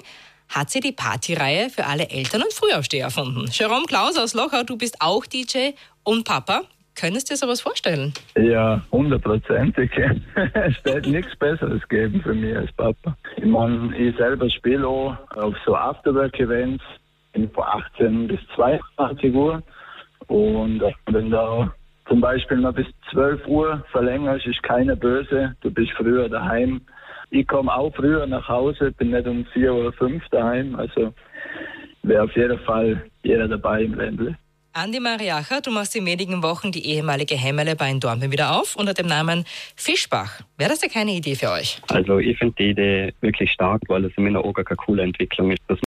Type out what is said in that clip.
hat sie die Partyreihe für alle Eltern und Frühaufsteher erfunden. Jerome Klaus aus Lochau, du bist auch DJ und Papa. Könntest du dir sowas vorstellen? Ja, 100%. Es wird nichts Besseres geben für mich als Papa. Ich meine, ich selber spiele auch auf so Afterwork-Events von 18 bis 22 Uhr. Und wenn du zum Beispiel noch bis 12 Uhr verlängerst, ist keiner böse. Du bist früher daheim. Ich komme auch früher nach Hause, bin nicht um 4 oder 5 daheim. Also wäre auf jeden Fall jeder dabei im Ländle. Andi Mariacher, du machst in wenigen Wochen die ehemalige Hemmelebar in Dornbirn wieder auf unter dem Namen Fischbach. Wäre das ja keine Idee für euch? Also ich finde die Idee wirklich stark, weil es in meiner Augen eine coole Entwicklung ist.